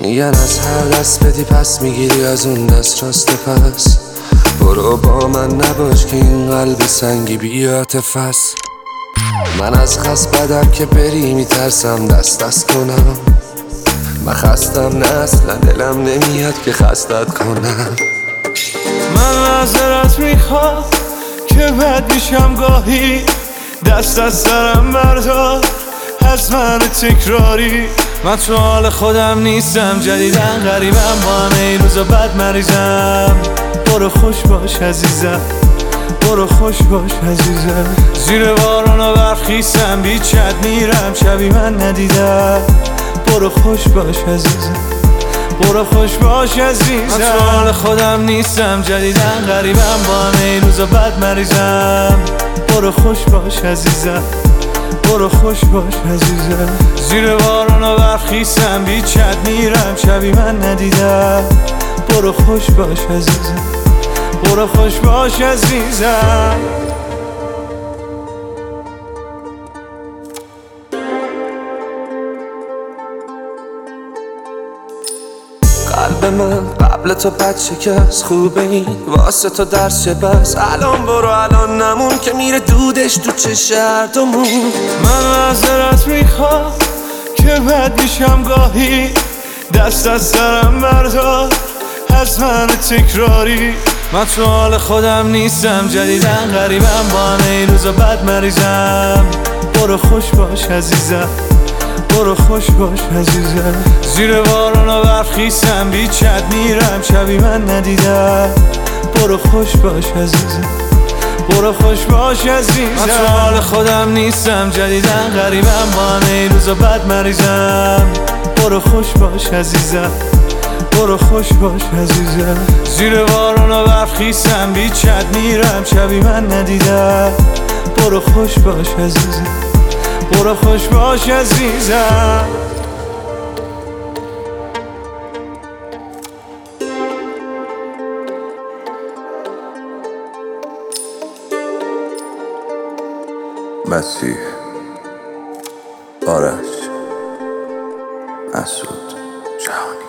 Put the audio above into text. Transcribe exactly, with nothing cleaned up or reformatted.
میگن از هر دست بدی پس میگیری از اون دست راست پس. برو با من نباش که این قلب سنگی بی عاطفه است. من از خست بدم که بری میترسم دست دست کنم. من خستم نه اصلا دلم نمیاد که خستت کنم. من معذرت میخوام که بد میشم گاهی، دست از سرم بردار از من تکراری. من تو حال خودم نیستم، جدیدن غریبم، با همه این روزا بد مریضم. برو خوش باش عزیزم، برو خوش باش عزیزم. زیر بارون و برف خیسم، بی چت میرم شبی من ندیدم. برو خوش باش عزیزم، برو خوش باش عزیزم. من تو حال خودم نیستم، جدیدن غریبم، با همه این روزا بد مریضم. برو خوش باش عزیزم، برو خوش باش عزیزم. زیر بارون و برف خیسم، بی چت میرم شبی من ندیدم. برو خوش باش عزیزم، برو خوش باش عزیزم. قلب من قبل تو بد شکست، خوبه این واسه تو درس چه بس. الان برو الان نمون که میره دودش تو چه هردومون. من معذرت میخوام که بد میشم گاهی، دست از سرم بردار از من تکراری. من تو حال خودم نیستم، جدیدن غریبم، با همه این روزا بد مریضم. برو خوش باش عزیزم، برو خوش باش عزیزم. زیر بارون و برف خیسم، بی چت میرم شبی من ندیدم. برو خوش باش عزیزم، برو خوش باش عزیزم. من تو حال خودم نیستم، جدیدن غریبم، با همه این روزا بد مریضم. برو خوش باش عزیزم، برو خوش باش عزیزم. زیر بارون و برف خیسم، بی چت میرم شبی من ندیدم. برو خوش باش عزیزم، برو خوش باش عزیزم. مسیح، آرش، مسعود، جهانی.